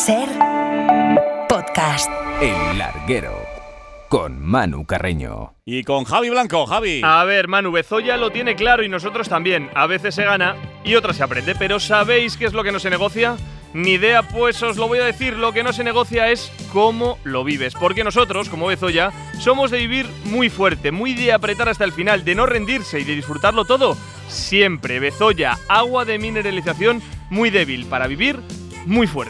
SER Podcast. El Larguero, con Manu Carreño. Y con Javi Blanco. Javi. A ver, Manu, Bezoya lo tiene claro y nosotros también. A veces se gana y otras se aprende. Pero ¿sabéis qué es lo que no se negocia? Ni idea, pues os lo voy a decir. Lo que no se negocia es cómo lo vives. Porque nosotros, como Bezoya, somos de vivir muy fuerte, muy de apretar hasta el final, de no rendirse y de disfrutarlo todo siempre. Bezoya, agua de mineralización muy débil para vivir muy fuerte.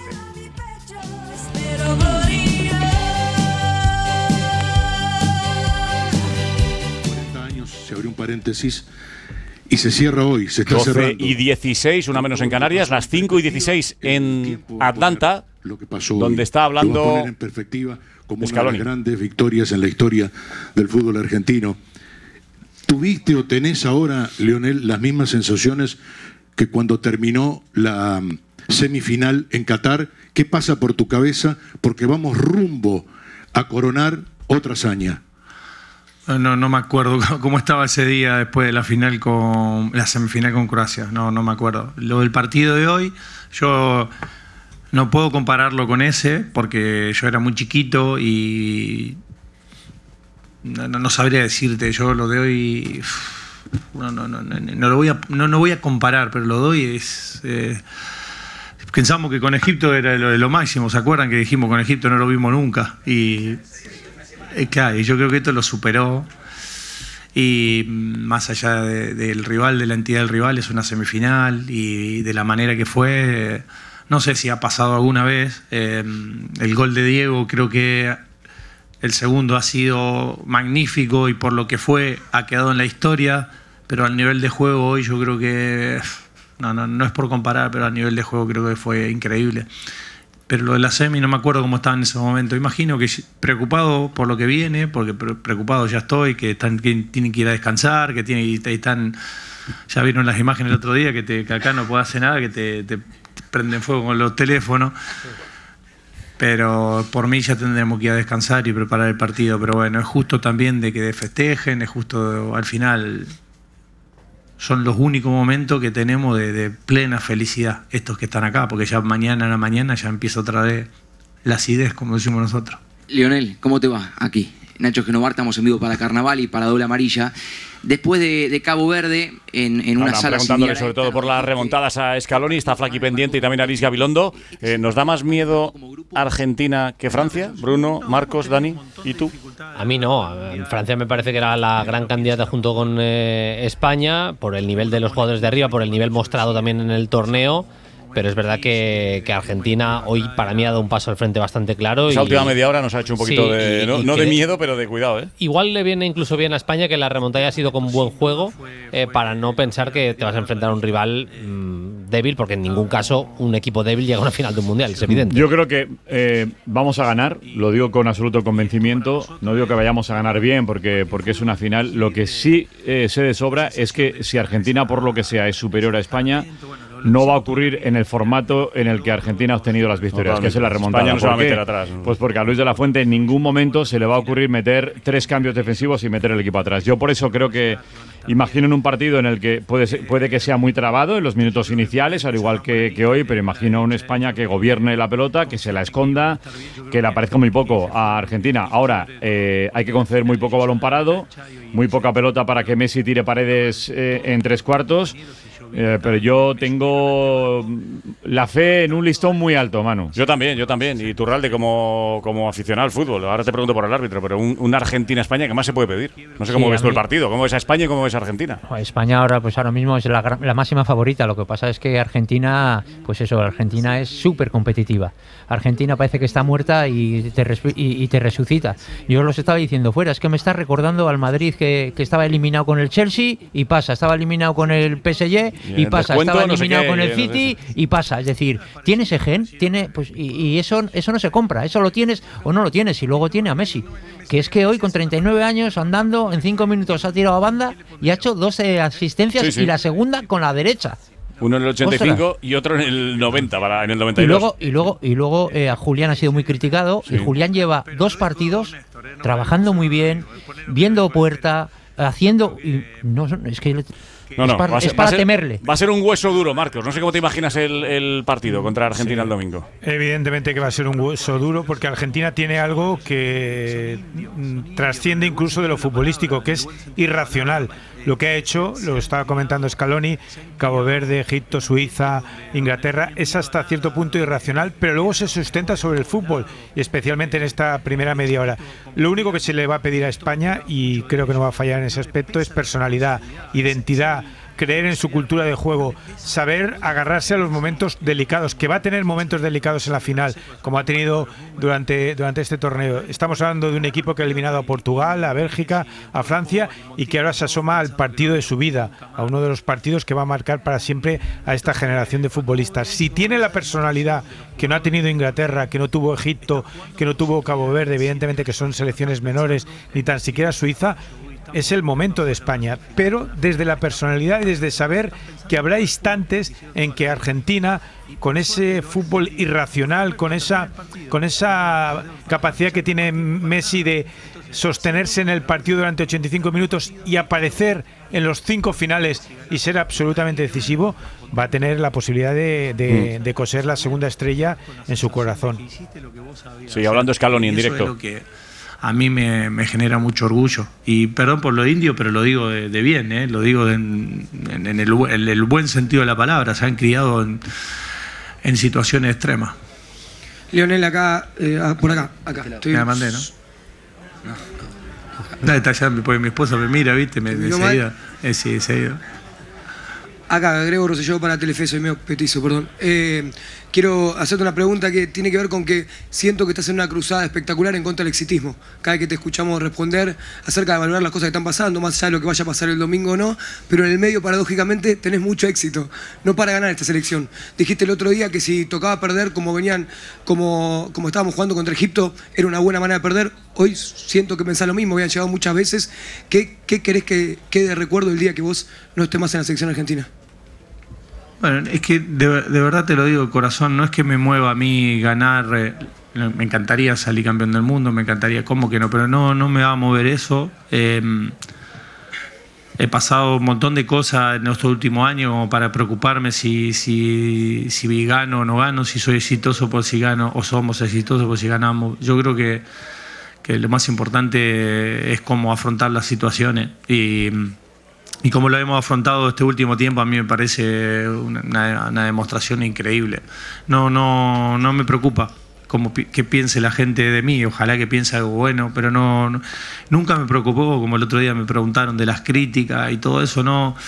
40 años, se abrió un paréntesis y se cierra hoy, se está 12 cerrando. y 16, una menos en Canarias, las 5 y 16 en Atlanta, lo que pasó donde hoy. está hablando Lo voy a poner en perspectiva como Scaloni. una de las grandes victorias en la historia del fútbol argentino. ¿Tuviste o tenés ahora, Lionel, las mismas sensaciones que cuando terminó la semifinal en Qatar? ¿Qué pasa por tu cabeza? Porque vamos rumbo a coronar otra hazaña. No me acuerdo cómo estaba ese día después de la final con la semifinal con Croacia. No me acuerdo. Lo del partido de hoy, yo no puedo compararlo con ese porque yo era muy chiquito y no sabría decirte. Yo lo de hoy no voy a comparar, pero lo de hoy es. Pensamos que con Egipto era lo máximo. ¿Se acuerdan que dijimos con Egipto no lo vimos nunca? Y claro, yo creo que esto lo superó. Y más allá del rival, de la entidad del rival, es una semifinal. Y de la manera que fue, no sé si ha pasado alguna vez. El gol de Diego, creo que el segundo ha sido magnífico y por lo que fue ha quedado en la historia. Pero al nivel de juego hoy yo creo que... No es por comparar, pero a nivel de juego creo que fue increíble. Pero lo de la semi no me acuerdo cómo estaba en ese momento. Imagino que preocupado por lo que viene, porque preocupado ya estoy, que tienen que ir a descansar, que están, ya vieron las imágenes el otro día, que acá no puedo hacer nada, que te prenden fuego con los teléfonos. Pero por mí ya tendremos que ir a descansar y preparar el partido. Pero bueno, es justo también de que festejen, es justo al final... Son los únicos momentos que tenemos de plena felicidad, estos que están acá, porque ya mañana a la mañana ya empieza otra vez la acidez, como decimos nosotros. Lionel, ¿cómo te va aquí? Nacho Genovar, estamos en vivo para Carnaval y para Doble Amarilla. Después de Cabo Verde, en una sala preguntándole similar, sobre todo por las remontadas a Scaloni, está Flaqui pendiente y también a Luis Gabilondo. ¿Nos da más miedo Argentina que Francia? Bruno, Marcos, Dani, ¿y tú? A mí no. Francia me parece que era la gran candidata junto con España, por el nivel de los jugadores de arriba, por el nivel mostrado también en el torneo. Pero es verdad que Argentina hoy para mí ha dado un paso al frente bastante claro. Esa última media hora nos ha hecho un poquito no de miedo, pero de cuidado. Igual le viene incluso bien a España que la remontada haya sido con buen juego para no pensar que te vas a enfrentar a un rival débil, porque en ningún caso un equipo débil llega a una final de un mundial, es evidente. Yo creo que vamos a ganar, lo digo con absoluto convencimiento. No digo que vayamos a ganar bien porque es una final. Lo que sí sé de sobra es que si Argentina, por lo que sea, es superior a España, no va a ocurrir en el formato en el que Argentina ha obtenido las victorias, que es en la remontada. España no se va a meter atrás. Pues porque a Luis de la Fuente en ningún momento se le va a ocurrir meter 3 cambios defensivos y meter el equipo atrás. Yo por eso creo que imagino en un partido en el que puede que sea muy trabado en los minutos iniciales, al igual que hoy, pero imagino una España que gobierne la pelota, que se la esconda, que le aparezca muy poco a Argentina. Ahora, hay que conceder muy poco balón parado, muy poca pelota para que Messi tire paredes en 3/4. Pero yo tengo la fe en un listón muy alto, Manu. Yo también. Y Turralde como aficionado al fútbol. Ahora te pregunto por el árbitro, pero una Argentina-España, ¿qué más se puede pedir? No sé cómo ves tú el partido, cómo ves a España y cómo ves a Argentina. España ahora mismo es la máxima favorita. Lo que pasa es que Argentina es súper competitiva. Argentina parece que está muerta y te resucita. Yo os estaba diciendo fuera, es que me está recordando al Madrid que estaba eliminado con el Chelsea y pasa, estaba eliminado con el PSG y pasa, estaba eliminado con el City y pasa. Es decir, tiene ese gen, y eso no se compra, eso lo tienes o no lo tienes. Y luego tiene a Messi, que es que hoy con 39 años andando, en 5 minutos ha tirado a banda y ha hecho 12 asistencias y la segunda con la derecha. Uno en el 85 ¡ostras! Y otro en el 90, en el 92. Y luego a Julián ha sido muy criticado, y Julián lleva 2 partidos trabajando muy bien, viendo puerta, haciendo... No, es para temerle. Va a ser un hueso duro, Marcos. No sé cómo te imaginas el partido contra Argentina el domingo. Evidentemente que va a ser un hueso duro, porque Argentina tiene algo que trasciende incluso de lo futbolístico, que es irracional. Lo que ha hecho, lo estaba comentando Scaloni, Cabo Verde, Egipto, Suiza, Inglaterra, es hasta cierto punto irracional, pero luego se sustenta sobre el fútbol, y especialmente en esta primera media hora. Lo único que se le va a pedir a España, y creo que no va a fallar en ese aspecto, es personalidad, identidad, creer en su cultura de juego, saber agarrarse a los momentos delicados, que va a tener momentos delicados en la final, como ha tenido durante este torneo. Estamos hablando de un equipo que ha eliminado a Portugal, a Bélgica, a Francia, y que ahora se asoma al partido de su vida, a uno de los partidos que va a marcar para siempre a esta generación de futbolistas. Si tiene la personalidad que no ha tenido Inglaterra, que no tuvo Egipto, que no tuvo Cabo Verde, evidentemente que son selecciones menores, ni tan siquiera Suiza, es el momento de España, pero desde la personalidad y desde saber que habrá instantes en que Argentina, con ese fútbol irracional, con esa capacidad que tiene Messi de sostenerse en el partido durante 85 minutos y aparecer en los 5 finales y ser absolutamente decisivo, va a tener la posibilidad de coser la segunda estrella en su corazón. Sí, hablando Scaloni en directo. A mí me genera mucho orgullo. Y perdón por lo indio, pero lo digo de bien, lo digo en el buen sentido de la palabra. Se han criado en situaciones extremas. Lionel, acá, por acá. Me la mandé, ¿no? Está allá, porque mi esposa me mira, ¿viste? Enseguida. Sí, enseguida. Acá, Grego Rosselló para Telefe, soy medio petizo, perdón. Quiero hacerte una pregunta que tiene que ver con que siento que estás en una cruzada espectacular en contra del exitismo. Cada vez que te escuchamos responder acerca de valorar las cosas que están pasando, más allá de lo que vaya a pasar el domingo o no, pero en el medio, paradójicamente, tenés mucho éxito. No para ganar esta selección. Dijiste el otro día que si tocaba perder como estábamos jugando contra Egipto, era una buena manera de perder. Hoy siento que pensás lo mismo, habían llegado muchas veces. ¿Qué querés que quede de recuerdo el día que vos no estés más en la selección argentina? Bueno, es que de verdad te lo digo de corazón, no es que me mueva a mí ganar, me encantaría salir campeón del mundo, me encantaría, ¿cómo que no? Pero no me va a mover eso. He pasado un montón de cosas en estos últimos años como para preocuparme si gano o no gano, si soy exitoso por si gano o somos exitosos por si ganamos. Yo creo que lo más importante es cómo afrontar las situaciones y como lo hemos afrontado este último tiempo, a mí me parece una demostración increíble. No me preocupa que piense la gente de mí, ojalá que piense algo bueno, pero nunca me preocupó, como el otro día me preguntaron de las críticas y todo eso, no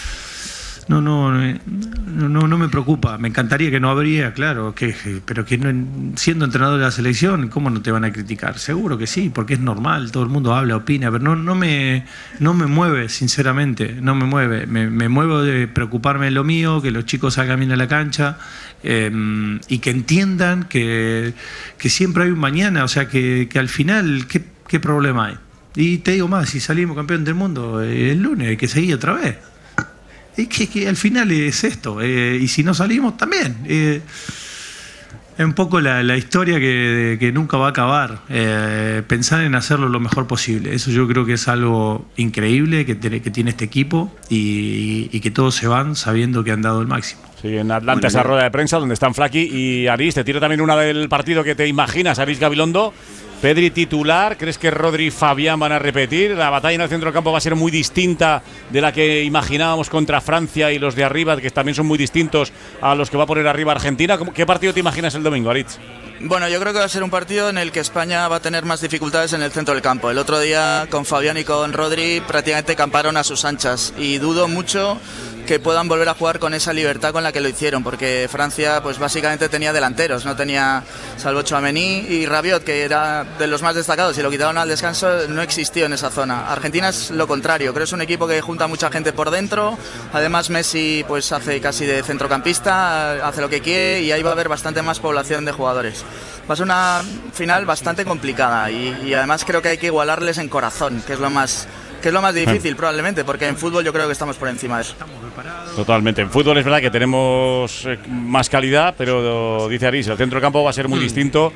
me preocupa. Me encantaría que no habría, claro, pero que no, siendo entrenador de la selección, ¿cómo no te van a criticar? Seguro que sí, porque es normal, todo el mundo habla, opina, pero no me mueve, sinceramente, no me mueve. Me muevo de preocuparme de lo mío, que los chicos salgan bien a la cancha y que entiendan que siempre hay un mañana, o sea, que al final, ¿qué problema hay? Y te digo más, si salimos campeón del mundo el lunes, hay que seguir otra vez. Es que al final es esto, y si no salimos también. Es un poco la historia que nunca va a acabar. Pensar en hacerlo lo mejor posible. Eso yo creo que es algo increíble que tiene este equipo y que todos se van sabiendo que han dado el máximo. Sí, en Atlanta esa rueda de prensa donde están Flaky y Aris. Te tiro también una del partido que te imaginas, Aris Gabilondo. Pedri titular, ¿crees que Rodri y Fabián van a repetir? La batalla en el centro del campo va a ser muy distinta de la que imaginábamos contra Francia y los de arriba, que también son muy distintos a los que va a poner arriba Argentina. ¿Qué partido te imaginas el domingo, Aritz? Bueno, yo creo que va a ser un partido en el que España va a tener más dificultades en el centro del campo. El otro día con Fabián y con Rodri prácticamente camparon a sus anchas y dudo mucho que puedan volver a jugar con esa libertad con la que lo hicieron, porque Francia pues básicamente tenía delanteros, no tenía, salvo Tchouaméni y Rabiot, que era de los más destacados, y lo quitaron al descanso, no existió en esa zona. Argentina es lo contrario, creo que es un equipo que junta mucha gente por dentro, además Messi pues hace casi de centrocampista, hace lo que quiere y ahí va a haber bastante más población de jugadores. Va a ser una final bastante complicada y además creo que hay que igualarles en corazón, que es lo más difícil probablemente, porque en fútbol yo creo que estamos por encima de eso. Totalmente. En fútbol es verdad que tenemos más calidad, pero dice Aris, el centro del campo va a ser muy distinto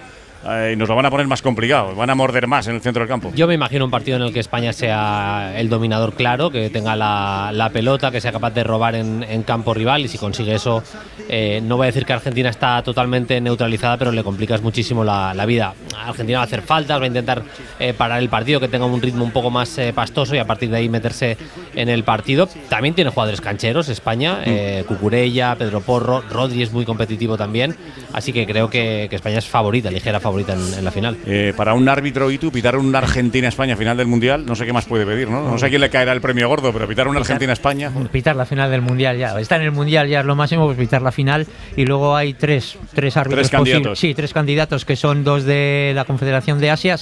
y nos lo van a poner más complicado, van a morder más en el centro del campo. Yo me imagino un partido en el que España sea el dominador claro, que tenga la pelota, que sea capaz de robar en campo rival, y si consigue eso, no voy a decir que Argentina está totalmente neutralizada, pero le complicas muchísimo la vida. Argentina va a hacer faltas, va a intentar parar el partido, que tenga un ritmo un poco más pastoso, y a partir de ahí meterse en el partido. También tiene jugadores cancheros España, Cucurella, Pedro Porro, Rodri es muy competitivo también, así que creo que España es favorita, ligera favorita en la final. Para un árbitro, y tú, pitar una Argentina-España final del Mundial, no sé qué más puede pedir, ¿no? No sé a quién le caerá el premio gordo, pero pitar una Argentina-España. Pitar la final del Mundial ya. Está en el Mundial ya es lo máximo, pues pitar la final. Y luego hay tres árbitros candidatos. Sí, 3 candidatos, que son 2 de la Confederación de Asia.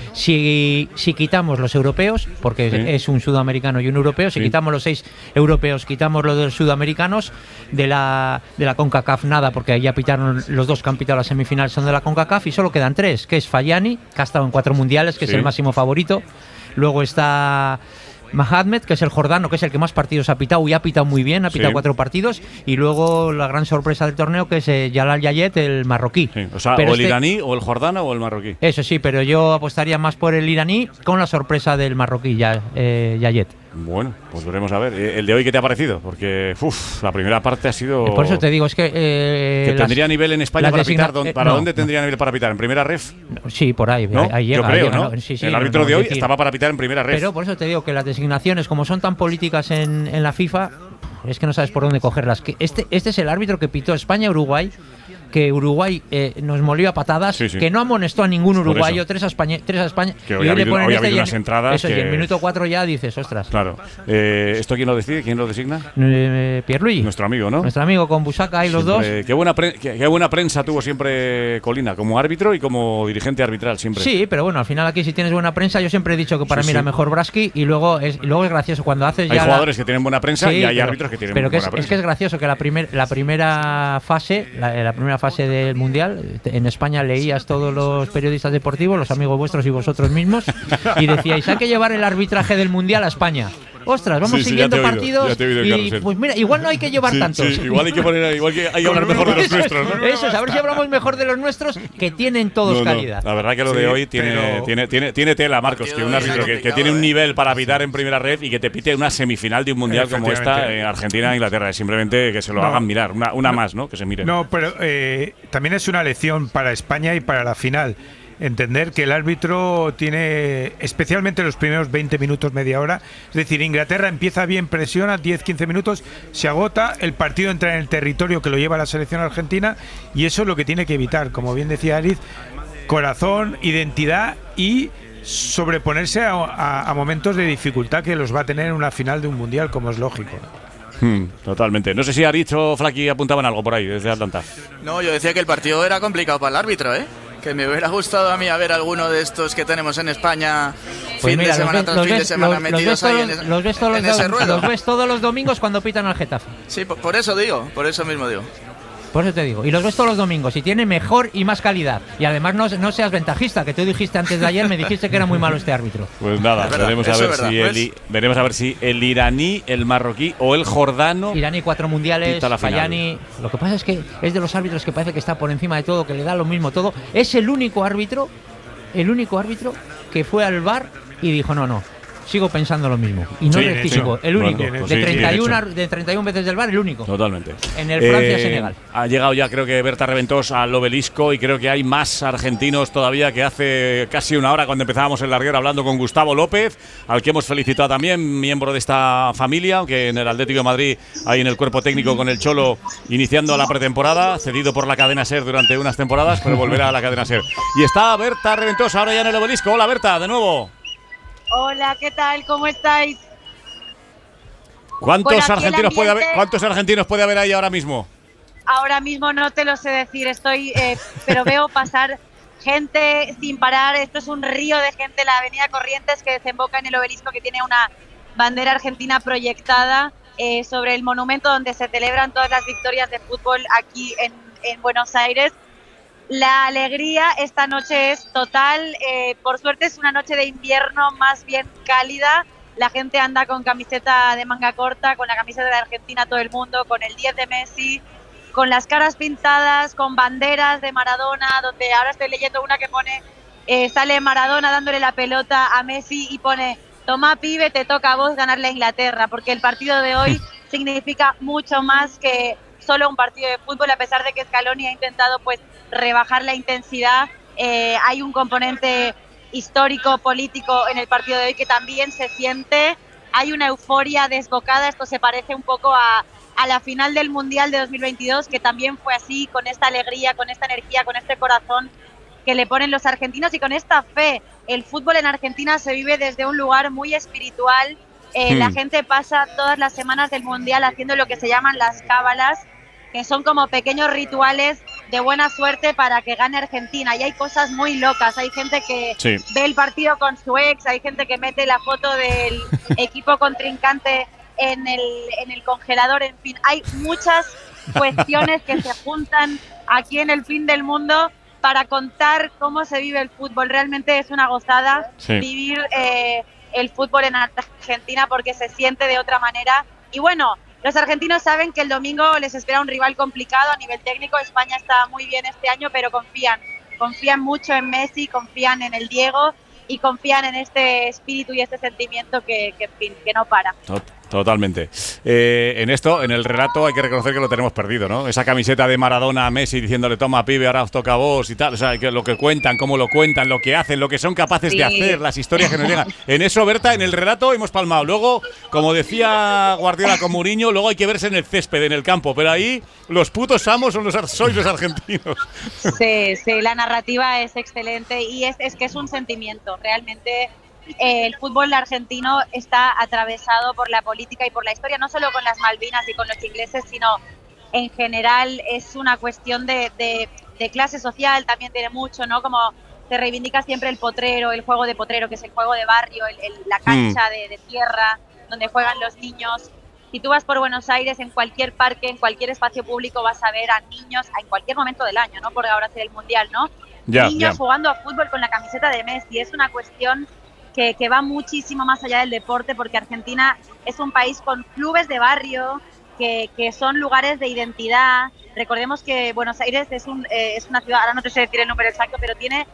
Si quitamos los europeos, porque es un sudamericano y un europeo, si quitamos los 6 europeos, quitamos los de los sudamericanos, de la CONCACAF nada, porque ya pitaron los 2 que han pitado la semifinal, son de la CONCACAF, y solo quedan 3, que es Fayani, que ha estado en 4 mundiales, que es el máximo favorito. Luego está Mahamed, que es el jordano, que es el que más partidos ha pitado y ha pitado muy bien, ha pitado 4 partidos. Y luego la gran sorpresa del torneo, que es Jalal Yayet, el marroquí. O sea, pero o el iraní, o el jordano, o el marroquí. Eso sí, pero yo apostaría más por el iraní, con la sorpresa del marroquí, Yayet. Bueno, pues veremos a ver. ¿El de hoy qué te ha parecido? Porque la primera parte ha sido... Por eso te digo, es que... ¿Que tendría nivel en España para pitar? ¿Dónde tendría nivel para pitar? ¿En primera ref? Sí, por ahí. ¿No? Ahí llega, yo creo, llega, ¿no? Sí, el árbitro de hoy estaba para pitar en primera ref. Pero por eso te digo que las designaciones, como son tan políticas en la FIFA, es que no sabes por dónde cogerlas. Que este es el árbitro que pitó España-Uruguay, que Uruguay nos molió a patadas, que no amonestó a ningún uruguayo, 3 a España. Que hoy ha habido unas entradas. Eso, y en el minuto 4 ya dices, ostras. Claro. ¿Esto quién lo decide? ¿Quién lo designa? Pierluigi. Nuestro amigo, ¿no? Nuestro amigo, con Busaca y los dos. Qué buena prensa tuvo siempre Colina, como árbitro y como dirigente arbitral siempre. Sí, pero bueno, al final aquí si tienes buena prensa, yo siempre he dicho que para mí era mejor Braski, y luego es gracioso cuando haces hay ya... Hay jugadores que tienen buena prensa y hay árbitros que tienen buena prensa. Pero es que es gracioso que la primera fase del Mundial, en España leías todos los periodistas deportivos, los amigos vuestros y vosotros mismos, y decíais, hay que llevar el arbitraje del Mundial a España. Ostras, vamos siguiendo partidos y pues mira, igual no hay que llevar tantos. Igual hay que hablar mejor de los nuestros, ¿no? Eso es, a ver si hablamos mejor de los nuestros, que tienen todos calidad. La verdad que lo de hoy tiene tela, Marcos, que un árbitro que tiene un nivel para pitar en primera red y que te pite una semifinal de un mundial como esta, Argentina-Inglaterra. Es simplemente que se lo hagan mirar, una más, ¿no? Que se miren. No, pero también es una lección para España y para la final. Entender que el árbitro tiene, especialmente los primeros 20 minutos, media hora, es decir, Inglaterra empieza bien, presiona, 10-15 minutos, se agota, el partido entra en el territorio que lo lleva la selección argentina, y eso es lo que tiene que evitar, como bien decía Ariz, corazón, identidad y sobreponerse a momentos de dificultad que los va a tener en una final de un mundial, como es lógico. Totalmente. No sé si Ariz o Flaki apuntaban algo por ahí desde Atlanta. No, yo decía que el partido era complicado para el árbitro, ¿eh? Que me hubiera gustado a mí a ver alguno de estos que tenemos en España fin de semana tras fin de semana metidos ahí en ese ruedo. Los ves todos los domingos cuando pitan al Getafe. Sí, por eso mismo digo. Por eso te digo. Y los ves todos los domingos y tiene mejor y más calidad. Y además no seas ventajista, que tú dijiste antes de ayer, me dijiste que era muy malo este árbitro. Pues nada, veremos a ver si el iraní, el marroquí o el jordano. Iraní 4 mundiales, Fayani. Lo que pasa es que es de los árbitros que parece que está por encima de todo, que le da lo mismo todo. Es el único árbitro que fue al VAR y dijo no. Sigo pensando lo mismo. Y no rectificó. El único. Bueno, pues de 31 veces del VAR, el único. Totalmente. En el Francia-Senegal. Ha llegado ya, creo que Berta Reventós al Obelisco, y creo que hay más argentinos todavía que hace casi una hora cuando empezábamos el larguero hablando con Gustavo López, al que hemos felicitado también, miembro de esta familia, aunque en el Atlético de Madrid hay en el cuerpo técnico con el Cholo iniciando la pretemporada, cedido por la cadena SER durante unas temporadas, pero volverá a la cadena SER. Y está Berta Reventós ahora ya en el Obelisco. Hola Berta, de nuevo. Hola, ¿qué tal? ¿Cómo estáis? ¿Cuántos argentinos puede haber ahí ahora mismo? Ahora mismo no te lo sé decir, pero veo pasar gente sin parar. Esto es un río de gente, la avenida Corrientes, que desemboca en el Obelisco, que tiene una bandera argentina proyectada sobre el monumento donde se celebran todas las victorias de fútbol aquí en Buenos Aires. La alegría esta noche es total, por suerte es una noche de invierno más bien cálida, la gente anda con camiseta de manga corta, con la camiseta de Argentina todo el mundo, con el 10 de Messi, con las caras pintadas, con banderas de Maradona, donde ahora estoy leyendo una que pone, sale Maradona dándole la pelota a Messi y pone: toma pibe, te toca a vos ganarle a Inglaterra, porque el partido de hoy significa mucho más que solo un partido de fútbol, a pesar de que Scaloni ha intentado pues rebajar la intensidad. Hay un componente histórico, político en el partido de hoy que también se siente. Hay una euforia desbocada, esto se parece un poco a la final del Mundial de 2022, que también fue así, con esta alegría, con esta energía, con este corazón que le ponen los argentinos y con esta fe. El fútbol en Argentina se vive desde un lugar muy espiritual. La gente pasa todas las semanas del Mundial haciendo lo que se llaman las cábalas, que son como pequeños rituales de buena suerte para que gane Argentina. Y hay cosas muy locas. Hay gente que ve el partido con su ex, hay gente que mete la foto del equipo contrincante en el congelador. En fin, hay muchas cuestiones que se juntan aquí en el fin del mundo para contar cómo se vive el fútbol. Realmente es una gozada vivir el fútbol en Argentina, porque se siente de otra manera. Y bueno, los argentinos saben que el domingo les espera un rival complicado a nivel técnico. España está muy bien este año, pero confían mucho en Messi, confían en el Diego y confían en este espíritu y este sentimiento que no para. Totalmente. En esto, en el relato, hay que reconocer que lo tenemos perdido, ¿no? Esa camiseta de Maradona a Messi diciéndole: toma pibe, ahora os toca a vos y tal. O sea, que lo que cuentan, cómo lo cuentan, lo que hacen, lo que son capaces de hacer, las historias que nos llegan. En eso, Berta, en el relato hemos palmado. Luego, como decía Guardiola con Mourinho, luego hay que verse en el césped, en el campo. Pero ahí los putos amos sois los argentinos. Sí, la narrativa es excelente y es que es un sentimiento. Realmente el fútbol argentino está atravesado por la política y por la historia, no solo con las Malvinas y con los ingleses, sino en general es una cuestión de clase social. También tiene mucho, ¿no? Como se reivindica siempre el potrero, el juego de potrero, que es el juego de barrio, la cancha de tierra donde juegan los niños. Si tú vas por Buenos Aires, en cualquier parque, en cualquier espacio público, vas a ver a niños en cualquier momento del año, ¿no? Porque ahora es el Mundial, ¿no? Niños jugando a fútbol con la camiseta de Messi. Es una cuestión que va muchísimo más allá del deporte, porque Argentina es un país con clubes de barrio, que son lugares de identidad. Recordemos que Buenos Aires es una ciudad, ahora no te sé decir el número exacto, pero tiene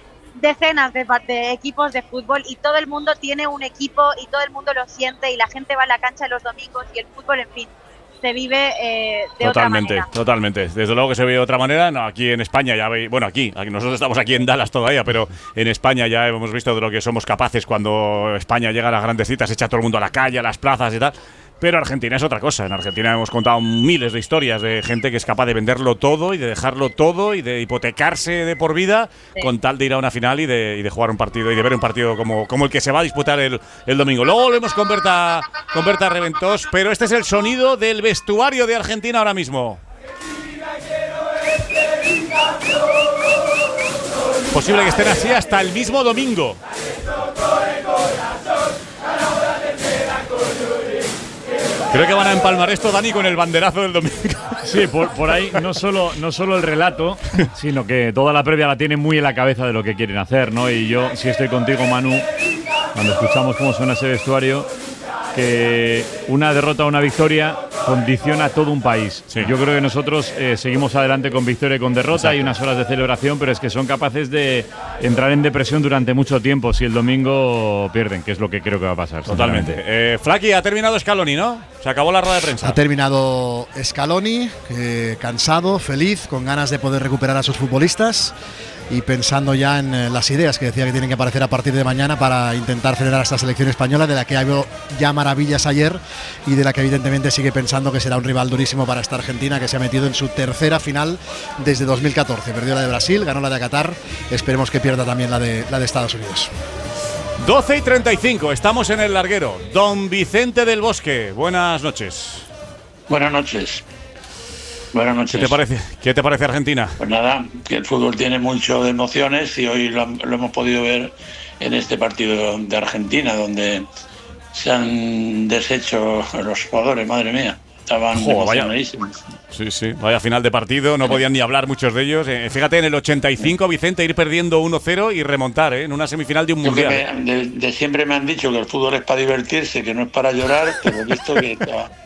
decenas de equipos de fútbol y todo el mundo tiene un equipo y todo el mundo lo siente y la gente va a la cancha los domingos y el fútbol, en fin, se vive de otra manera. Totalmente. Desde luego que se ve de otra manera. No, aquí en España ya veis, bueno, aquí nosotros estamos aquí en Dallas todavía, pero en España ya hemos visto de lo que somos capaces cuando España llega a las grandes citas, echa todo el mundo a la calle, a las plazas y tal. Pero Argentina es otra cosa. En Argentina hemos contado miles de historias de gente que es capaz de venderlo todo y de dejarlo todo y de hipotecarse de por vida con tal de ir a una final y de jugar un partido y de ver un partido como el que se va a disputar el domingo. Luego volvemos con Berta Reventós, pero este es el sonido del vestuario de Argentina ahora mismo. Posible que estén así hasta el mismo domingo. Creo que van a empalmar esto, Dani, con el banderazo del domingo. Sí, por ahí no solo el relato, sino que toda la previa la tienen muy en la cabeza de lo que quieren hacer, ¿no? Y yo sí estoy contigo, Manu, cuando escuchamos cómo suena ese vestuario, que una derrota o una victoria condiciona a todo un país. Sí. Yo creo que nosotros seguimos adelante con victoria y con derrota. Hay unas horas de celebración, pero es que son capaces de entrar en depresión durante mucho tiempo si el domingo pierden, que es lo que creo que va a pasar. Totalmente. Flaky, ha terminado Scaloni, ¿no? Se acabó la rueda de prensa. Ha terminado Scaloni, cansado, feliz, con ganas de poder recuperar a sus futbolistas y pensando ya en las ideas que decía que tienen que aparecer a partir de mañana para intentar acelerar a esta selección española, de la que habló ya maravillas ayer y de la que evidentemente sigue pensando que será un rival durísimo para esta Argentina, que se ha metido en su tercera final desde 2014. Perdió la de Brasil, ganó la de Qatar, esperemos que pierda también la de Estados Unidos. 12:35, estamos en el larguero. Don Vicente del Bosque, buenas noches. Buenas noches. Buenas noches. ¿Qué te parece Argentina? Pues nada, que el fútbol tiene mucho de emociones y hoy lo hemos podido ver en este partido de Argentina, donde se han deshecho los jugadores, madre mía. Estaban emocionadísimos. Sí, vaya final de partido, no podían ni hablar muchos de ellos. Fíjate, en el 85, Vicente, ir perdiendo 1-0 y remontar en una semifinal de un mundial. De siempre me han dicho que el fútbol es para divertirse, que no es para llorar, pero he visto que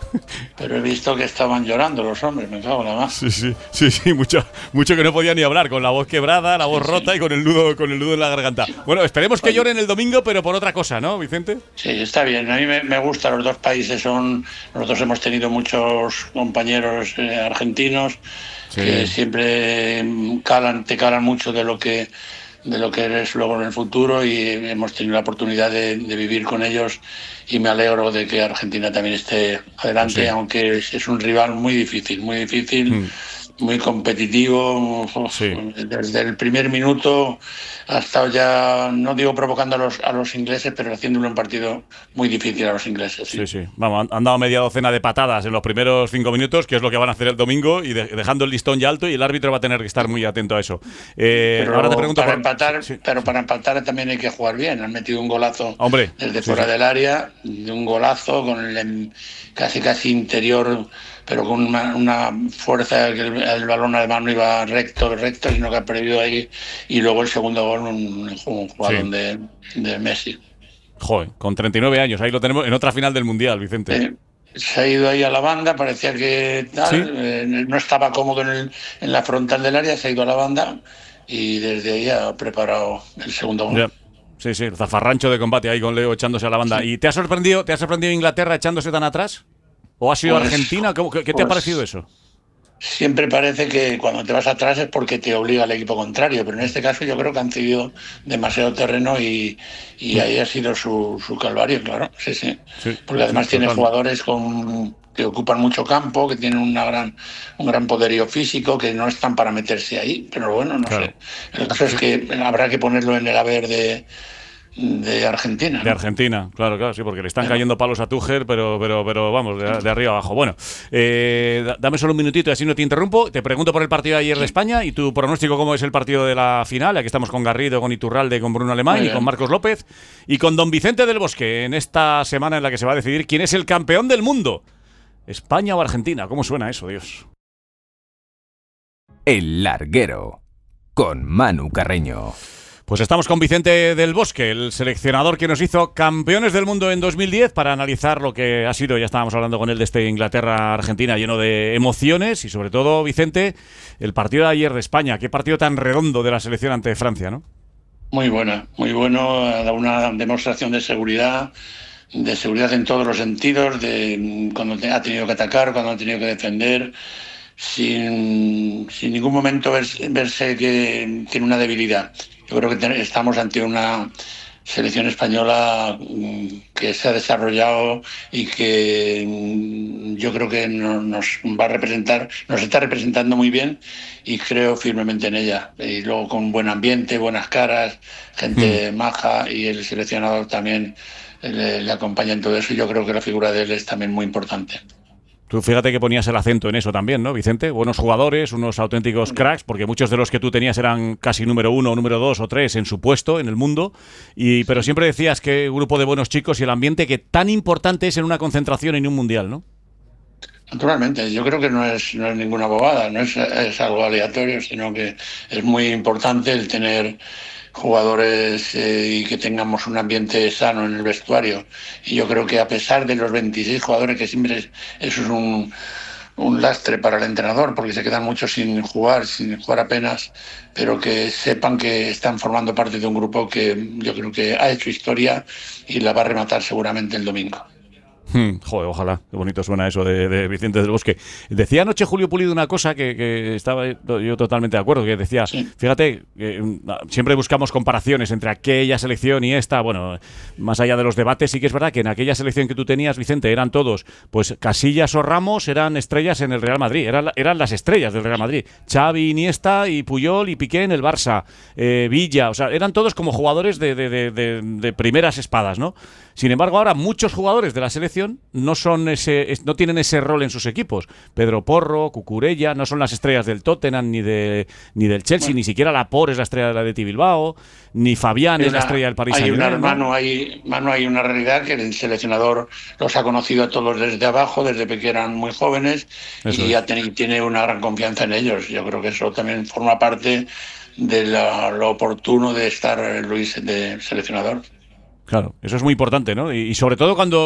Pero he visto que estaban llorando los hombres, me cago en la más. Sí, mucho que no podía ni hablar, con la voz quebrada, la voz rota y con el nudo en la garganta. Bueno, esperemos que lloren el domingo, pero por otra cosa, ¿no, Vicente? Sí, está bien. A mí me gusta, los dos países nosotros hemos tenido muchos compañeros argentinos que siempre te calan mucho de lo que eres luego en el futuro, y hemos tenido la oportunidad de vivir con ellos, y me alegro de que Argentina también esté adelante, aunque es un rival muy difícil, muy competitivo. Desde el primer minuto ha estado ya, no digo provocando a los ingleses, pero haciéndole un partido muy difícil a los ingleses. Sí. Vamos, han dado media docena de patadas en los primeros 5 minutos, que es lo que van a hacer el domingo, y dejando el listón ya alto, y el árbitro va a tener que estar muy atento a eso. Ahora te pregunto pero para empatar también hay que jugar bien. Han metido un golazo desde fuera del área, un golazo con el casi interior, pero con una fuerza que el balón además no iba recto, sino que ha perdido ahí, y luego el segundo gol, un jugador de Messi. Joder, con 39 años, ahí lo tenemos en otra final del Mundial, Vicente. Se ha ido ahí a la banda, parecía que no estaba cómodo en la frontal del área, se ha ido a la banda y desde ahí ha preparado el segundo gol. Sí, el zafarrancho de combate ahí con Leo echándose a la banda. ¿Y te ha sorprendido Inglaterra echándose tan atrás? ¿O ha sido Argentina? ¿Qué te ha parecido eso? Siempre parece que cuando te vas atrás es porque te obliga el equipo contrario, pero en este caso yo creo que han cedido demasiado terreno y ahí ha sido su calvario, claro. Sí. Porque además tiene jugadores que ocupan mucho campo, que tienen un gran poderío físico, que no están para meterse ahí, pero bueno, no sé. El caso es que habrá que ponerlo en el haber de Argentina, ¿no? De Argentina, claro, sí, porque le están cayendo palos a Tuchel, pero vamos, de arriba abajo. Bueno, dame solo un minutito y así no te interrumpo. Te pregunto por el partido de ayer de España y tu pronóstico, cómo es el partido de la final. Aquí estamos con Garrido, con Iturralde, con Bruno Alemán y con Marcos López y con don Vicente del Bosque, en esta semana en la que se va a decidir quién es el campeón del mundo. ¿España o Argentina? ¿Cómo suena eso, Dios? El Larguero, con Manu Carreño. Pues estamos con Vicente del Bosque, el seleccionador que nos hizo campeones del mundo en 2010, para analizar lo que ha sido, ya estábamos hablando con él, de este Inglaterra-Argentina lleno de emociones, y sobre todo, Vicente, el partido de ayer de España. Qué partido tan redondo de la selección ante Francia, ¿no? Muy bueno, ha dado una demostración de seguridad en todos los sentidos, de cuando ha tenido que atacar, cuando ha tenido que defender, sin ningún momento verse que tiene una debilidad. Yo creo que estamos ante una selección española que se ha desarrollado y que yo creo que nos va a representar, nos está representando muy bien, y creo firmemente en ella. Y luego con buen ambiente, buenas caras, gente maja, y el seleccionador también le acompaña en todo eso. Yo creo que la figura de él es también muy importante. Tú fíjate que ponías el acento en eso también, ¿no, Vicente? Buenos jugadores, unos auténticos cracks, porque muchos de los que tú tenías eran casi número 1, número 2 o 3 en su puesto en el mundo, pero siempre decías que un grupo de buenos chicos y el ambiente que tan importante es en una concentración en un mundial, ¿no? Naturalmente, yo creo que no es ninguna bobada, no es algo aleatorio, sino que es muy importante el tener jugadores y que tengamos un ambiente sano en el vestuario. Y yo creo que a pesar de los 26 jugadores, que siempre eso es un lastre para el entrenador, porque se quedan muchos sin jugar apenas, pero que sepan que están formando parte de un grupo que yo creo que ha hecho historia y la va a rematar seguramente el domingo. Joder, ojalá. Qué bonito suena eso de Vicente del Bosque. Decía anoche Julio Pulido una cosa que estaba yo totalmente de acuerdo, que decía, fíjate, siempre buscamos comparaciones entre aquella selección y esta. Bueno, más allá de los debates, sí que es verdad que en aquella selección que tú tenías, Vicente, eran todos, pues Casillas o Ramos eran estrellas en el Real Madrid, eran las estrellas del Real Madrid. Xavi, Iniesta y Puyol y Piqué en el Barça, Villa, o sea, eran todos como jugadores de primeras espadas, ¿no? Sin embargo, ahora muchos jugadores de la selección no tienen ese rol en sus equipos. Pedro Porro, Cucurella, no son las estrellas del Tottenham ni del Chelsea, ni siquiera Laporte es la estrella de la Athletic Bilbao, ni Fabián es la estrella del Paris Saint-Germain. Hay una realidad que el seleccionador los ha conocido a todos desde abajo, desde que eran muy jóvenes, y tiene una gran confianza en ellos. Yo creo que eso también forma parte de lo oportuno de estar Luis de seleccionador. Claro, eso es muy importante, ¿no? Y sobre todo cuando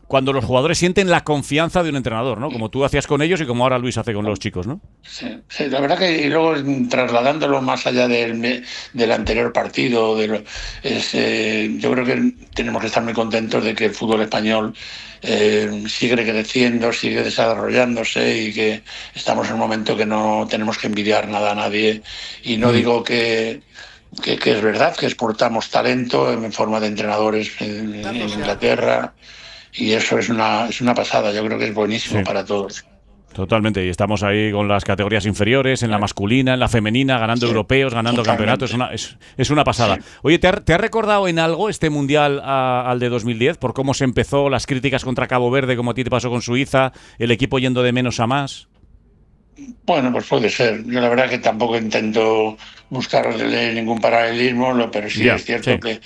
cuando los jugadores sienten la confianza de un entrenador, ¿no? Como tú hacías con ellos y como ahora Luis hace con los chicos, ¿no? Sí, la verdad que, y luego trasladándolo más allá del anterior partido, yo creo que tenemos que estar muy contentos de que el fútbol español sigue creciendo, sigue desarrollándose y que estamos en un momento que no tenemos que envidiar nada a nadie. Y no digo que es verdad que exportamos talento en forma de entrenadores en Inglaterra, y eso es una pasada. Yo creo que es buenísimo para todos. Totalmente, y estamos ahí con las categorías inferiores, en la masculina, en la femenina, ganando europeos, ganando campeonatos, es una pasada. Oye, ¿te ha recordado en algo este Mundial al de 2010? Por cómo se empezó, las críticas contra Cabo Verde, como a ti te pasó con Suiza, el equipo yendo de menos a más. Bueno, pues puede ser. Yo la verdad que tampoco intento buscarle ningún paralelismo, pero sí es cierto que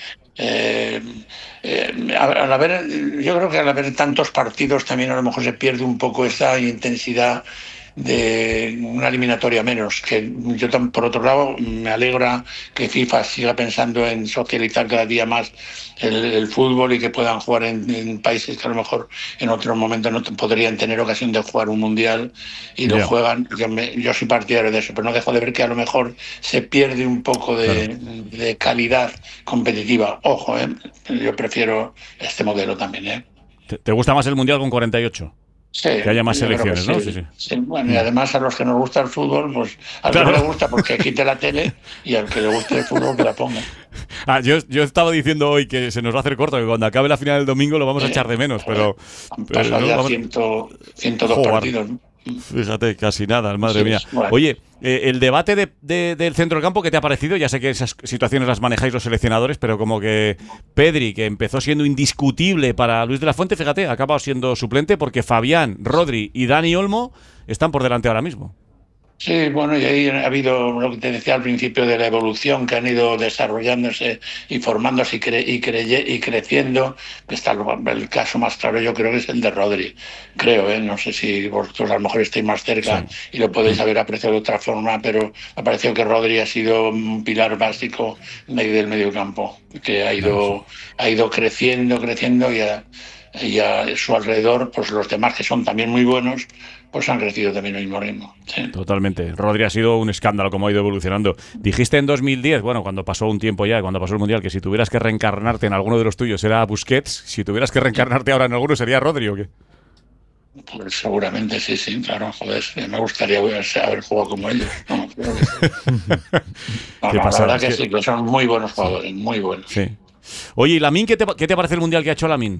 yo creo que al haber tantos partidos también a lo mejor se pierde un poco esa intensidad de una eliminatoria menos. Que yo, por otro lado, me alegra que FIFA siga pensando en socializar cada día más el fútbol y que puedan jugar en países que a lo mejor en otro momento no podrían tener ocasión de jugar un mundial y lo juegan. Yo soy partidario de eso, pero no dejo de ver que a lo mejor se pierde un poco de calidad competitiva. Ojo, yo prefiero este modelo también. ¿Te gusta más el mundial con 48? Sí, que haya más selecciones, ¿no? Sí. Bueno, y además a los que nos gusta el fútbol, pues al que no le gusta porque quite la tele, y al que le guste el fútbol que la ponga. Yo estaba diciendo hoy que se nos va a hacer corto, que cuando acabe la final del domingo lo vamos a echar de menos, pero han pasado ya 102 partidos, ¿no? Fíjate, casi nada, madre mía. Bueno. Oye, el debate del centro del campo, ¿qué te ha parecido? Ya sé que esas situaciones las manejáis los seleccionadores, pero como que Pedri, que empezó siendo indiscutible para Luis de la Fuente, fíjate, ha acabado siendo suplente porque Fabián, Rodri y Dani Olmo están por delante ahora mismo. Sí, bueno, y ahí ha habido lo que te decía al principio de la evolución, que han ido desarrollándose y formándose y creciendo. Está el caso más claro, yo creo que es el de Rodri. Creo, no sé si vosotros a lo mejor estáis más cerca y lo podéis haber apreciado de otra forma, pero me ha parecido que Rodri ha sido un pilar básico del mediocampo, que ha ido creciendo y a su alrededor, pues los demás, que son también muy buenos, pues han crecido también al mismo ritmo. Sí. Totalmente. Rodri ha sido un escándalo como ha ido evolucionando. Dijiste en 2010, bueno, cuando pasó un tiempo ya, cuando pasó el Mundial, que si tuvieras que reencarnarte en alguno de los tuyos era Busquets, si tuvieras que reencarnarte ahora en alguno sería Rodri, ¿o qué? Pues seguramente sí, claro, joder, me gustaría haber jugado como ellos. La verdad que sí, que son muy buenos jugadores, muy buenos. Sí. Oye, ¿y Lamine, qué te parece el Mundial que ha hecho Lamine?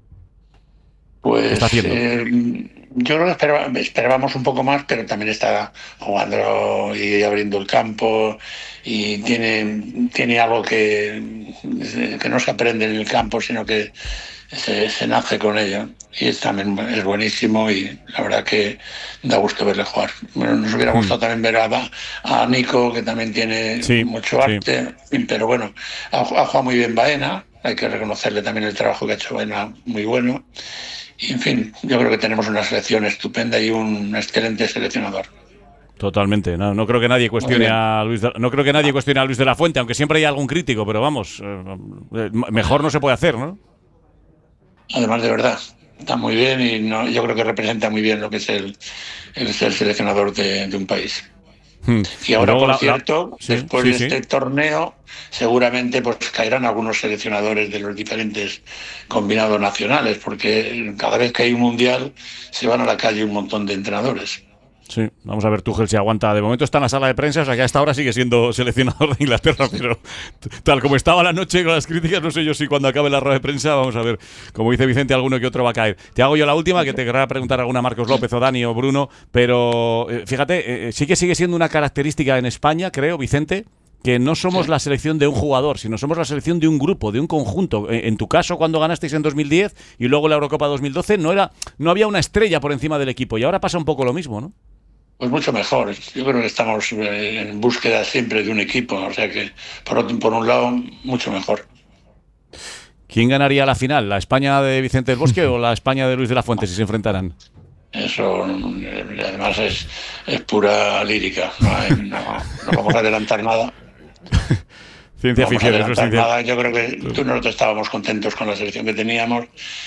Pues ¿qué está haciendo? Yo creo que esperábamos un poco más, pero también está jugando y abriendo el campo, y tiene algo que no se aprende en el campo, sino que se nace con ello, y también es buenísimo, y la verdad que da gusto verle jugar. Bueno, nos hubiera gustado también ver a Nico, que también tiene mucho arte, pero bueno, ha jugado muy bien Baena, hay que reconocerle también el trabajo que ha hecho Baena, muy bueno. Y, en fin, yo creo que tenemos una selección estupenda y un excelente seleccionador. Totalmente. No creo que nadie cuestione a Luis de la Fuente, aunque siempre hay algún crítico, pero vamos, mejor no se puede hacer, ¿no? Además, de verdad, está muy bien, y yo creo que representa muy bien lo que es el ser seleccionador de un país. Y ahora, por cierto, después de este torneo, seguramente pues caerán algunos seleccionadores de los diferentes combinados nacionales, porque cada vez que hay un mundial se van a la calle un montón de entrenadores. Sí, vamos a ver Tuchel si aguanta. De momento está en la sala de prensa, o sea que hasta ahora sigue siendo seleccionador de Inglaterra, pero tal como estaba la noche con las críticas, no sé yo si cuando acabe la rueda de prensa, vamos a ver, como dice Vicente, alguno que otro va a caer. Te hago yo la última, que te querrá preguntar alguna Marcos López o Dani o Bruno, pero fíjate, sí que sigue siendo una característica en España, creo, Vicente, que no somos la selección de un jugador, sino somos la selección de un grupo, de un conjunto. En tu caso, cuando ganasteis en 2010 y luego la Eurocopa 2012, no había una estrella por encima del equipo, y ahora pasa un poco lo mismo, ¿no? Pues mucho mejor. Yo creo que estamos en búsqueda siempre de un equipo, o sea que por un lado, mucho mejor. ¿Quién ganaría la final? ¿La España de Vicente del Bosque o la España de Luis de la Fuente si se enfrentaran? Eso además es pura lírica, no vamos a adelantar nada. Ciencia ficción, eso es ciencia. Nada, yo creo que tú y nosotros estábamos contentos con la selección que teníamos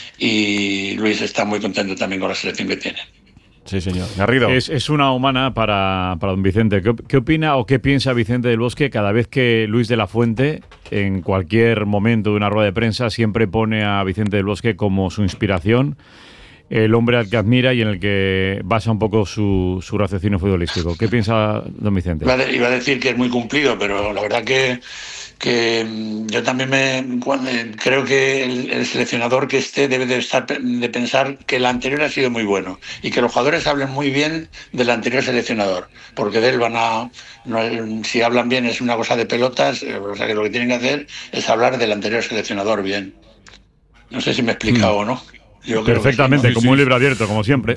y Luis está muy contento también con la selección que tiene. Sí, señor. Garrido. Es una humana para don Vicente. ¿Qué opina o qué piensa Vicente del Bosque cada vez que Luis de la Fuente, en cualquier momento de una rueda de prensa, siempre pone a Vicente del Bosque como su inspiración, el hombre al que admira y en el que basa un poco su raciocinio futbolístico? ¿Qué piensa don Vicente? Iba a decir que es muy cumplido, pero la verdad que yo también creo que el seleccionador que esté debe de pensar que el anterior ha sido muy bueno y que los jugadores hablen muy bien del anterior seleccionador, porque de él si hablan bien es una cosa de pelotas, o sea que lo que tienen que hacer es hablar del anterior seleccionador bien. No sé si me he explicado o no. Yo perfectamente, creo que sí, ¿no? como un libro abierto, como siempre.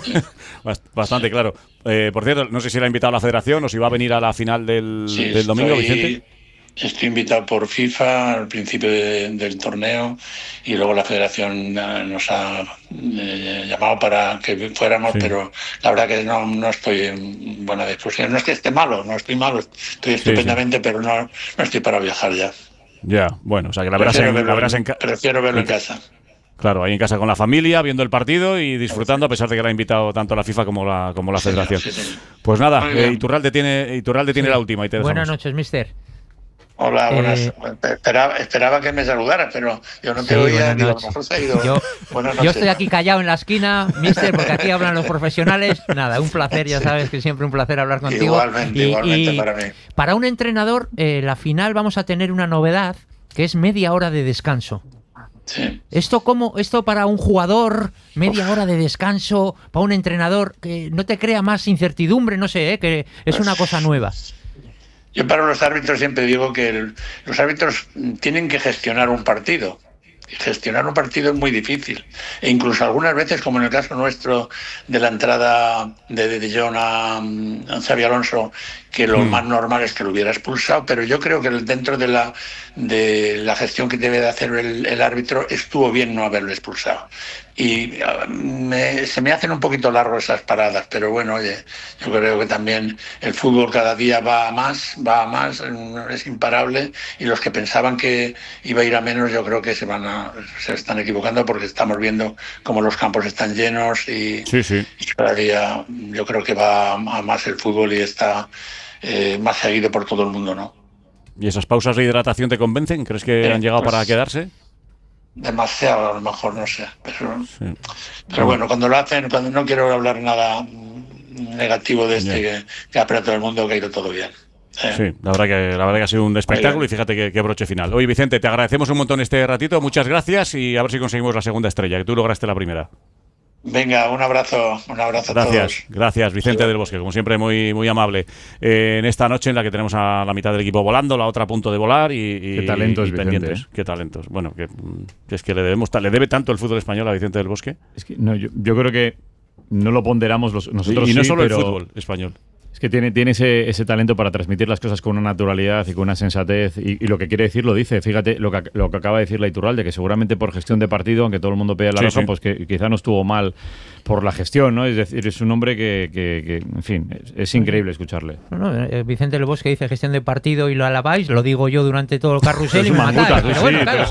Bastante claro. Por cierto, no sé si le ha invitado a la federación o si va a venir a la final del domingo, Vicente. Estoy invitado por FIFA al principio del torneo y luego la federación nos ha llamado para que fuéramos, pero la verdad que no estoy en buena disposición. No es que esté malo, no estoy malo, estoy estupendamente, pero no estoy para viajar ya. Ya, bueno, o sea que prefiero verlo en casa. Claro, ahí en casa con la familia, viendo el partido y disfrutando, a pesar de que la ha invitado tanto la FIFA como la Federación. Sí. Pues nada, Iturralde tiene la última y te dejamos. Buenas noches, mister. Hola, buenas. Esperaba que me saludaras, pero yo no te oía. Digo, a lo mejor se ha ido. Yo estoy aquí callado en la esquina, mister, porque aquí hablan los profesionales. Nada, un placer, ya sabes que siempre un placer hablar contigo. Igualmente para mí. Para un entrenador, la final vamos a tener una novedad, que es media hora de descanso. Sí. Esto para un jugador, media hora de descanso, para un entrenador, que no te crea más incertidumbre, no sé, que es una cosa nueva. Yo para los árbitros siempre digo que los árbitros tienen que gestionar un partido. Y gestionar un partido es muy difícil. E incluso algunas veces, como en el caso nuestro de la entrada de Jong a Xabi Alonso, que lo más normal es que lo hubiera expulsado, pero yo creo que dentro de la gestión que debe de hacer el árbitro estuvo bien no haberlo expulsado. Y se me hacen un poquito largos esas paradas, pero bueno, oye, yo creo que también el fútbol cada día va a más, es imparable, y los que pensaban que iba a ir a menos, yo creo que se están equivocando, porque estamos viendo cómo los campos están llenos y cada día yo creo que va a más el fútbol y está más seguido por todo el mundo, ¿no? ¿Y esas pausas de hidratación te convencen? ¿Crees que han llegado para quedarse? Demasiado, a lo mejor, no sé. Pero bueno, cuando lo hacen, cuando no quiero hablar nada negativo de que aprieta todo el mundo, que ha ido todo bien. Sí, la verdad que ha sido un espectáculo y fíjate qué broche final. Oye, Vicente, te agradecemos un montón este ratito, muchas gracias y a ver si conseguimos la segunda estrella, que tú lograste la primera. Venga, un abrazo a todos. Gracias, Vicente del Bosque, como siempre muy, muy amable. En esta noche en la que tenemos a la mitad del equipo volando, la otra a punto de volar y qué talentos, y pendientes. Vicente. Qué talentos. Bueno, que es que le debe tanto el fútbol español a Vicente del Bosque. Es que no, yo creo que no lo ponderamos nosotros y no sí, solo pero el fútbol español. Es que tiene ese talento para transmitir las cosas con una naturalidad y con una sensatez y lo que quiere decir lo dice. Fíjate lo que acaba de decir la Iturralde, que seguramente por gestión de partido, aunque todo el mundo pega la razón, pues que quizá no estuvo mal por la gestión, ¿no? Es decir, es un hombre que en fin, es increíble escucharle. Vicente del Bosque dice gestión de partido y lo alabáis, lo digo yo durante todo el carrusel y me matáis. Pero bueno, claro.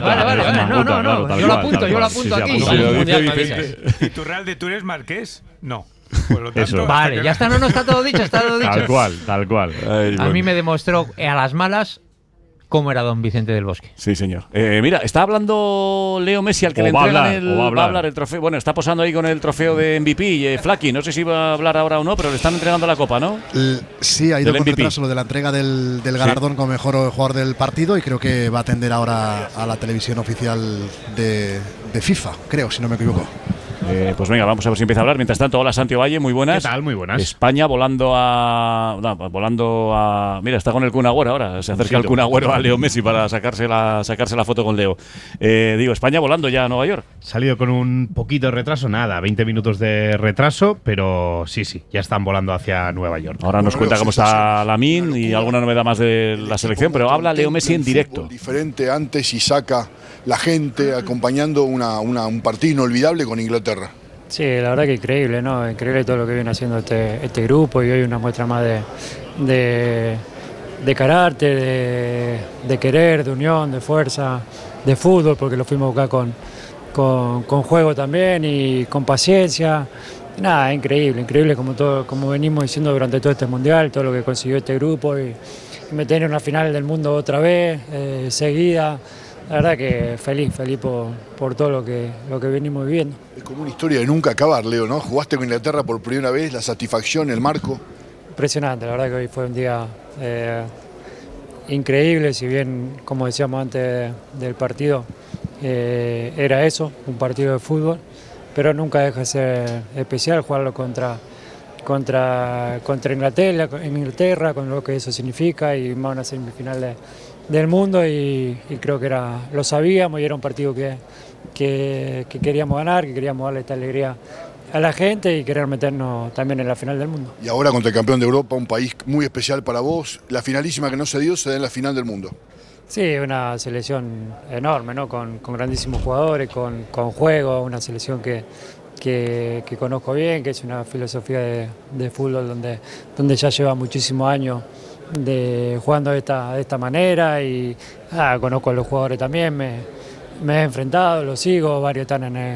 Vale, yo lo apunto aquí. ¿Iturralde, tú eres marqués? No. Vale, ya está, no está todo dicho, Tal cual. A mí me demostró a las malas cómo era don Vicente del Bosque. Sí, señor. Mira, está hablando Leo Messi, al que le entregan va a hablar el trofeo. Bueno, está posando ahí con el trofeo de MVP, Flaky. No sé si va a hablar ahora o no, pero le están entregando la copa, ¿no? Sí, ha ido con retraso lo de la entrega del galardón como mejor jugador del partido y creo que va a atender ahora a la televisión oficial de FIFA, creo, si no me equivoco. Pues venga, vamos a ver si empieza a hablar. Mientras tanto, hola Santi Valle, muy buenas. ¿Qué tal? Muy buenas. España volando a... Mira, está con el Kun Agüero ahora. Se acerca el Kun Agüero a Leo Messi para sacarse la foto con Leo. España volando ya a Nueva York. Salido con un poquito de retraso, 20 minutos de retraso, pero sí, ya están volando hacia Nueva York. Ahora nos cuenta cómo está Lamine y alguna novedad más de la selección, pero habla Leo Messi en directo. Diferente antes y saca la gente acompañando un partido inolvidable con Inglaterra. Sí, la verdad que increíble, ¿no? Increíble todo lo que viene haciendo este grupo y hoy una muestra más de de carácter, de querer, de unión, de fuerza, de fútbol, porque lo fuimos a buscar con juego también y con paciencia. Nada, increíble como venimos diciendo durante todo este mundial, todo lo que consiguió este grupo y meter en una final del mundo otra vez, seguida. La verdad que feliz por todo lo que venimos viviendo. Es como una historia de nunca acabar, Leo, ¿no? Jugaste con Inglaterra por primera vez, la satisfacción, el marco. Impresionante, la verdad que hoy fue un día increíble, si bien, como decíamos antes del partido, era eso, un partido de fútbol, pero nunca deja de ser especial jugarlo contra Inglaterra, con lo que eso significa, y más una semifinal del mundo, y creo que lo sabíamos, y era un partido que queríamos ganar, que queríamos darle esta alegría a la gente y querer meternos también en la final del mundo. Y ahora contra el campeón de Europa, un país muy especial para vos, la finalísima que no se dio se da en la final del mundo. Sí, una selección enorme, ¿no? Con grandísimos jugadores, con juego, una selección que conozco bien, que es una filosofía de fútbol donde ya lleva muchísimos años jugando de esta manera, y conozco a los jugadores también, me he enfrentado, los sigo, varios están en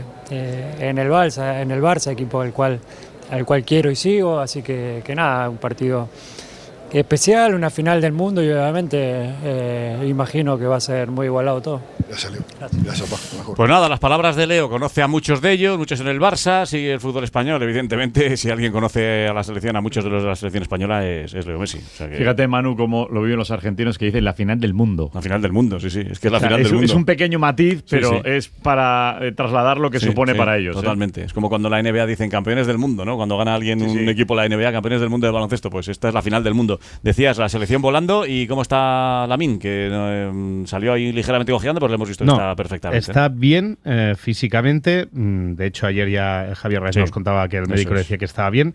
el Barça, equipo al cual quiero y sigo, así que nada, un partido especial, una final del mundo, y obviamente imagino que va a ser muy igualado todo. Gracias, Leo. Gracias, papá. Mejor. Pues nada, las palabras de Leo, conoce a muchos de ellos, muchos en el Barça, sigue el fútbol español, evidentemente, si alguien conoce a la selección, a muchos de los de la selección española, es Leo Messi. O sea que... Fíjate, Manu, cómo lo viven los argentinos, que dicen la final del mundo. La final del mundo, sí, es que es la final del mundo. Es un pequeño matiz, pero sí. Es para trasladar lo que supone para ellos. Totalmente. Es como cuando la NBA dicen campeones del mundo, ¿no? Cuando gana alguien un equipo de la NBA, campeones del mundo de baloncesto, pues esta es la final del mundo. Decías, la selección volando, ¿y cómo está Lamine? Que salió ahí ligeramente cojeando, pero lo hemos visto que está perfectamente. Está bien físicamente. De hecho, ayer ya Javier Reyes nos contaba que el médico le decía que estaba bien.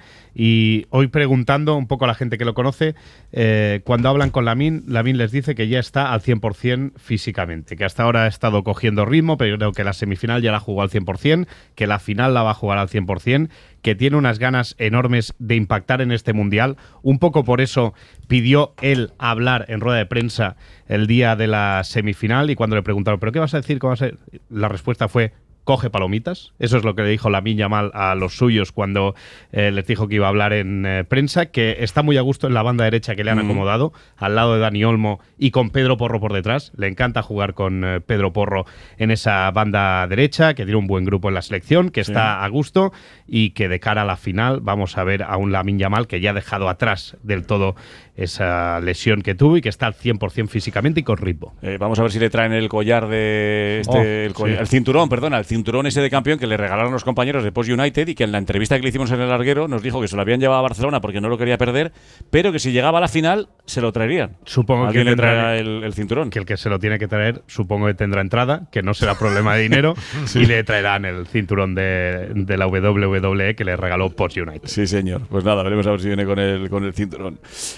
Y hoy, preguntando un poco a la gente que lo conoce, cuando hablan con Lamine les dice que ya está al 100% físicamente, que hasta ahora ha estado cogiendo ritmo, pero creo que la semifinal ya la jugó al 100%, que la final la va a jugar al 100%, que tiene unas ganas enormes de impactar en este Mundial. Un poco por eso pidió él hablar en rueda de prensa el día de la semifinal, y cuando le preguntaron, ¿pero qué vas a decir? ¿Cómo vas a...? La respuesta fue: coge palomitas. Eso es lo que le dijo Lamine Yamal a los suyos cuando les dijo que iba a hablar en prensa, que está muy a gusto en la banda derecha que le han acomodado, al lado de Dani Olmo y con Pedro Porro por detrás. Le encanta jugar con Pedro Porro en esa banda derecha, que tiene un buen grupo en la selección, que está a gusto, y que de cara a la final vamos a ver a un Lamine Yamal que ya ha dejado atrás del todo esa lesión que tuvo y que está al 100% físicamente y con ritmo. Vamos a ver si le traen el collar de el cinturón, perdona, el cinturón ese de campeón que le regalaron los compañeros de Post United, y que en la entrevista que le hicimos en el larguero nos dijo que se lo habían llevado a Barcelona porque no lo quería perder, pero que si llegaba a la final se lo traerían. Supongo que le traerá el cinturón. Que el que se lo tiene que traer, supongo que tendrá entrada, que no será problema de dinero, y le traerán el cinturón de la WWE que le regaló Post United. Sí, señor. Pues nada, veremos a ver si viene con el cinturón.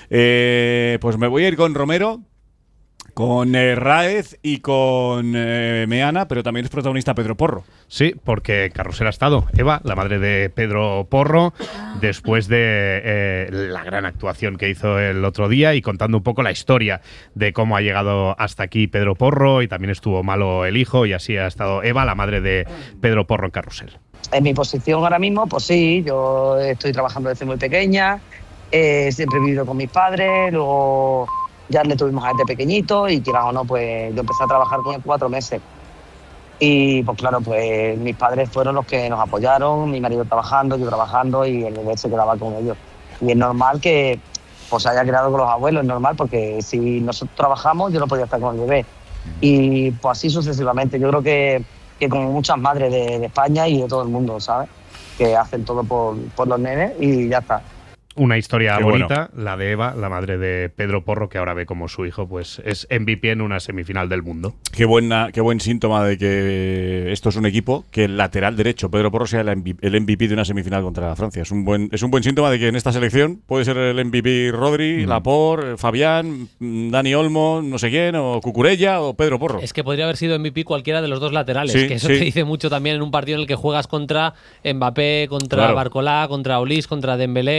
Pues me voy a ir con Romero, con Raez y con Meana, pero también es protagonista Pedro Porro. Sí, porque Carrusel ha estado Eva, la madre de Pedro Porro, después de la gran actuación que hizo el otro día, y contando un poco la historia de cómo ha llegado hasta aquí Pedro Porro, y también estuvo malo el hijo, y así ha estado Eva, la madre de Pedro Porro, en Carrusel. En mi posición ahora mismo, pues sí, yo estoy trabajando desde muy pequeña, siempre he vivido con mis padres, luego ya le tuvimos desde pequeñito, y quieras o no, pues yo empecé a trabajar con él 4 meses. Y pues claro, pues mis padres fueron los que nos apoyaron, mi marido trabajando, yo trabajando, y el bebé se quedaba con ellos. Y es normal que pues se haya quedado con los abuelos, es normal, porque si nosotros trabajamos yo no podía estar con el bebé. Y pues así sucesivamente. Yo creo que como muchas madres de España y de todo el mundo, ¿sabes? Que hacen todo por los nenes y ya está. Una historia Qué bonita, la de Eva, la madre de Pedro Porro, que ahora ve como su hijo pues es MVP en una semifinal del mundo. Qué buen síntoma de que esto es un equipo, que el lateral derecho, Pedro Porro, sea el MVP de una semifinal contra Francia. Es un buen síntoma de que en esta selección puede ser el MVP Rodri, Laporte, Fabián, Dani Olmo, no sé quién, o Cucurella o Pedro Porro. Es que podría haber sido MVP cualquiera de los dos laterales, Sí, que eso sí. te dice mucho también en un partido en el que juegas contra Mbappé, contra Barcolá, contra Olís, contra Dembélé.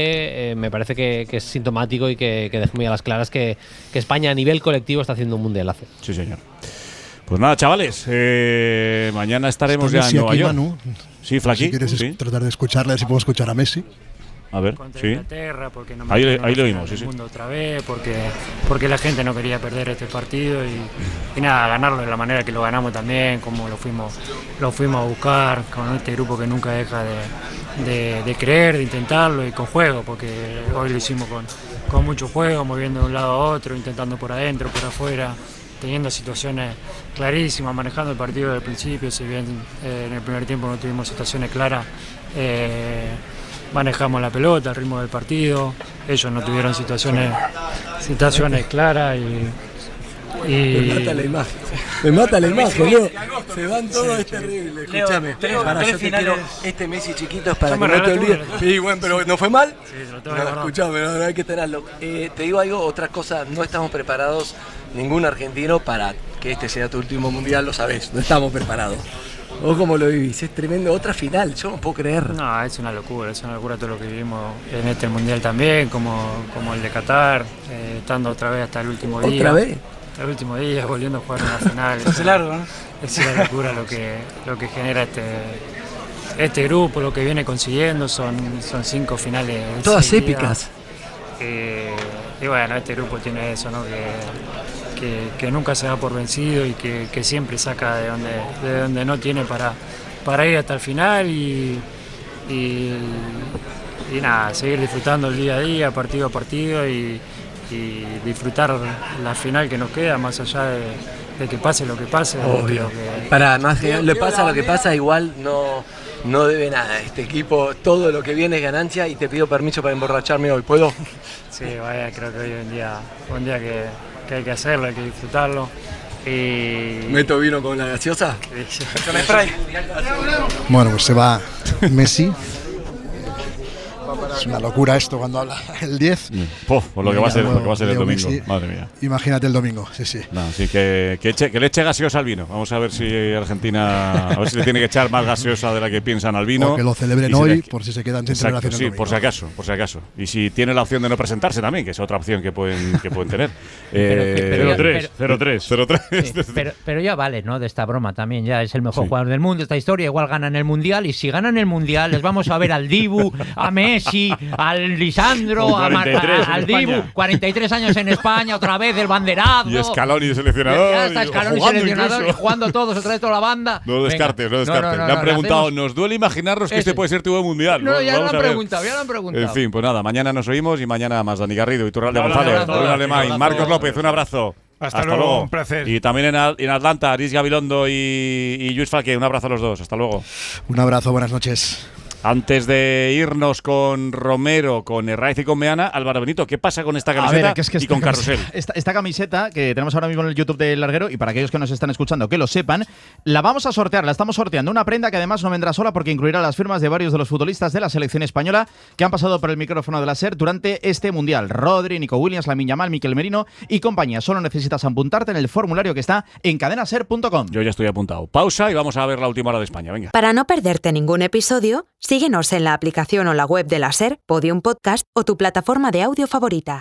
me parece que es sintomático y que deja muy a las claras que España a nivel colectivo está haciendo un mundialazo. Sí, señor. Pues nada, chavales, mañana estaremos ya en Nueva York. Manu. Sí, Flaqui. Si quieres tratar de escucharle, si puedo escuchar a Messi. A ver, contra sí. Inglaterra, porque no Ahí lo oímos, sí, sí. Mundo otra vez, porque la gente no quería perder este partido y nada, ganarlo de la manera que lo ganamos también, como lo fuimos a buscar con este grupo que nunca deja de creer, de intentarlo y con juego, porque hoy lo hicimos con mucho juego, moviendo de un lado a otro, intentando por adentro, por afuera, teniendo situaciones clarísimas, manejando el partido desde el principio. Si bien en el primer tiempo no tuvimos situaciones claras, manejamos la pelota, el ritmo del partido. Ellos no tuvieron situaciones claras Me mata la imagen. Me mata la imagen, Leo. Se van todos, es terrible. Escúchame. Tres finales. Este Messi chiquito es para Yo que me no te relato olvides. una. Sí, bueno, pero ¿no fue mal? Sí, lo tengo que guardar. Escuchame, no hay que tenerlo. Te digo algo, otra cosa, no estamos preparados, ningún argentino, para que este sea tu último mundial, lo sabés. No estamos preparados. ¿Vos cómo lo vivís? Es tremendo, otra final, yo no puedo creer. No, es una locura todo lo que vivimos en este mundial también, como el de Qatar, estando otra vez hasta el último día. ¿Otra vez? El último día, volviendo a jugar una final. Se hace largo, ¿no? Es una locura lo que genera este grupo, lo que viene consiguiendo, son 5 finales. Todas seguidas. épicas. Y bueno, este grupo tiene eso, ¿no? Que nunca se da por vencido y que siempre saca de donde no tiene para ir hasta el final y nada, seguir disfrutando el día a día, partido a partido y disfrutar la final que nos queda, más allá de que pase lo que pase. Obvio. Para más que le pasa lo que pasa, igual no debe nada. Este equipo, todo lo que viene es ganancia y te pido permiso para emborracharme hoy. ¿Puedo? Sí, vaya, creo que hoy es un día que hay que hacerlo, hay que disfrutarlo. ¿Meto vino con la gaseosa? Con spray. Bueno, pues se va Messi. Es una locura esto cuando habla el 10. Por lo que va a ser el domingo. Messi. Madre mía. Imagínate el domingo, sí. No, así que le eche gaseosa al vino. Vamos a ver si Argentina, a ver si le tiene que echar más gaseosa de la que piensan al vino. O que lo celebren hoy, por si se quedan sin celebración. Sí, por si acaso. Y si tiene la opción de no presentarse también, que es otra opción que pueden tener. 0-3. Pero ya vale, ¿no? De esta broma también. Ya es el mejor jugador del mundo. Esta historia igual ganan el Mundial. Y si ganan el Mundial, les vamos a ver al Dibu, a Messi, al Lisandro, al Dibu. 43 años en España, otra vez el banderado. Y Scaloni de seleccionador. Ya está Scaloni seleccionador y jugando todos, otra vez toda la banda. No lo descartes. Me han preguntado, ¿nos duele imaginarnos que este puede ser tu buen mundial? No, ya lo han preguntado. En fin, pues nada, mañana nos oímos y mañana más. Dani Garrido, Iturralde González, Bruno Alemán, Marcos López, un abrazo. Hasta luego, un placer. Y también en Atlanta, Aris Gabilondo y Lluís Falqué, un abrazo a los dos. Hasta luego. Un abrazo, buenas noches. Antes de irnos con Romero, con Herraiz y con Meana, Álvaro Benito, ¿qué pasa con esta camiseta y con Carrusel? Esta camiseta que tenemos ahora mismo en el YouTube del Larguero, y para aquellos que nos están escuchando que lo sepan, la vamos a sortear, la estamos sorteando. Una prenda que además no vendrá sola porque incluirá las firmas de varios de los futbolistas de la selección española que han pasado por el micrófono de la SER durante este Mundial. Rodri, Nico Williams, Lamine Yamal, Mikel Merino y compañía. Solo necesitas apuntarte en el formulario que está en cadenaser.com. Yo ya estoy apuntado. Pausa y vamos a ver la última hora de España. Venga. Para no perderte ningún episodio, síguenos en la aplicación o la web de la SER, Podium Podcast o tu plataforma de audio favorita.